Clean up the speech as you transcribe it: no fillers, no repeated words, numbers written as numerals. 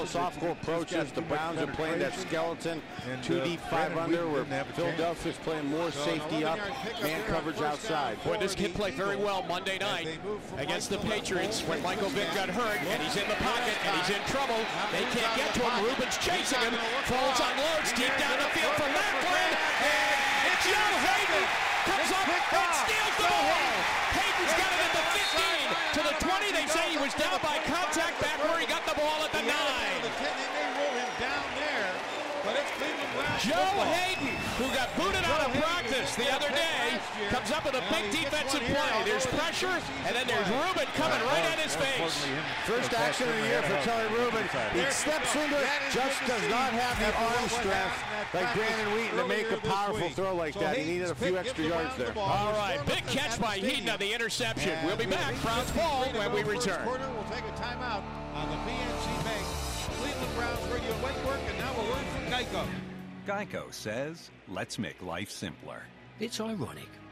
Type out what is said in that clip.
Softball approaches. The Browns are playing that skeleton 2 deep, 5 under, where Philadelphia's playing more safety up, man coverage outside. Boy, this kid played very well Monday night against the Patriots when Michael Vick got hurt, and he's in the pocket, and he's in trouble. They can't get to him. Ruben's chasing him. Falls unloads deep down the field for Macklin, and Joe Hayden comes up and steals the ball. Hayden's got it at the 15 to the 20. They say he was down by contact back where he got the ball at the 9. Joe Hayden, who got booted out of practice the other day, comes up with a big defensive play. There's pressure, and then there's Ruben coming right at his face. First action of the year for Kelly Ruben. He steps into it, just does not have the arm strength like Brandon Wheaton to make a powerful throw like that. He needed a few extra yards there. All right, big catch by Heaton on the interception. We'll be back, Browns ball, when we return. We'll take a timeout on the PNC Bank Cleveland Browns radio network, and now a word from Geico. Geico says, let's make life simpler. It's ironic.